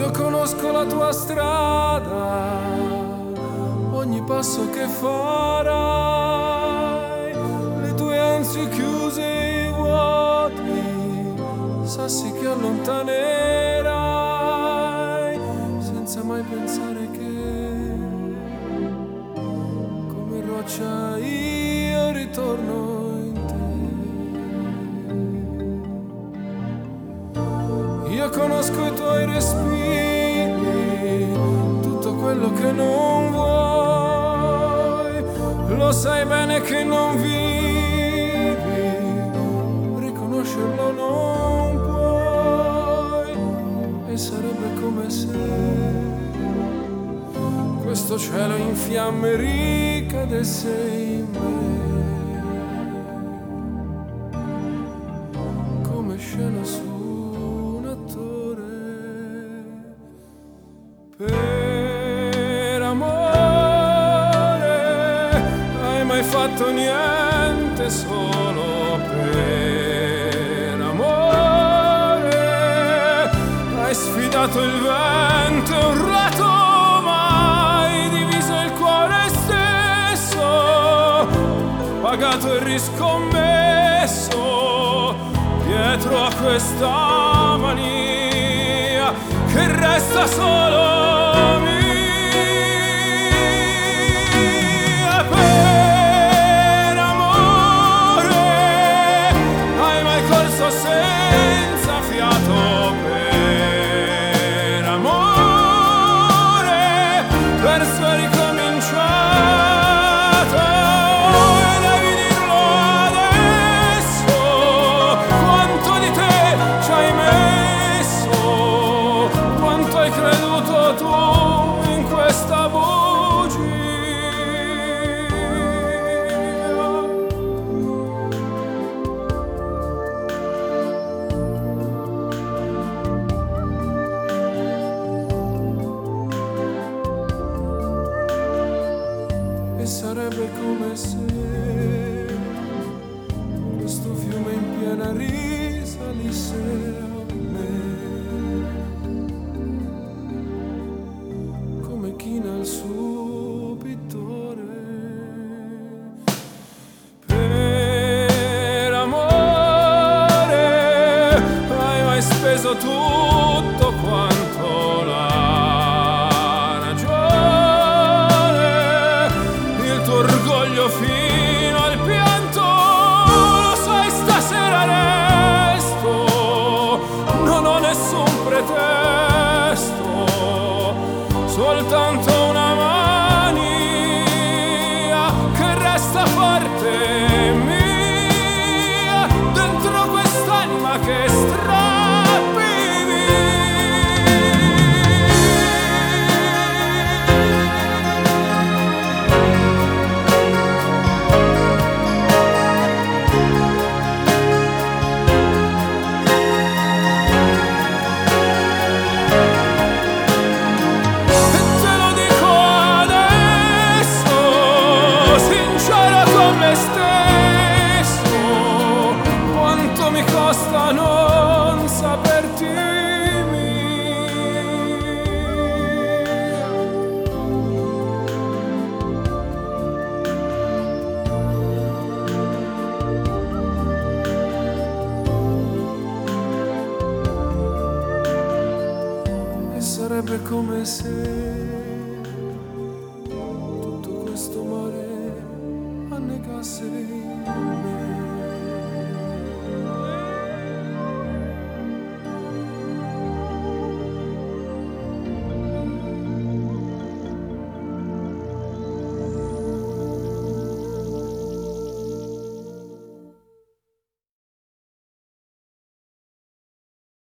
Io conosco la tua strada, ogni passo che farai, le tue ansie chiuse e i vuoti, sassi che allontanerai, senza mai pensare che, come roccia, io ritorno in te. Io conosco i tuoi respiri, tutto quello che non vuoi, lo sai bene che non vivi, riconoscerlo non puoi, e sarebbe come se questo cielo in fiamme ricadesse in me, come scena su un attore. Per amore hai mai fatto niente solo per amore? Hai sfidato il vento e urlato, ma hai diviso il cuore stesso, pagato e riscommesso dietro a questa mania che resta solo mia. Per amore hai mai corso senza fiato? Per amore perso e ricominciato, e devi dirlo adesso, quanto di te ci hai messo, quanto hai creduto tu in questa bugia. E sarebbe come se questo fiume in piena risalisse a me, come china il suo pittore. Per amore hai mai speso tutto quanto la ragione, il tuo orgoglio fino al pianto, lo sai stasera resto, non ho nessun pretesto, soltanto una mania che resta forte mia, dentro quest'anima che strappi non saperti mia. E sarebbe come se tutto questo mare annegasse in me.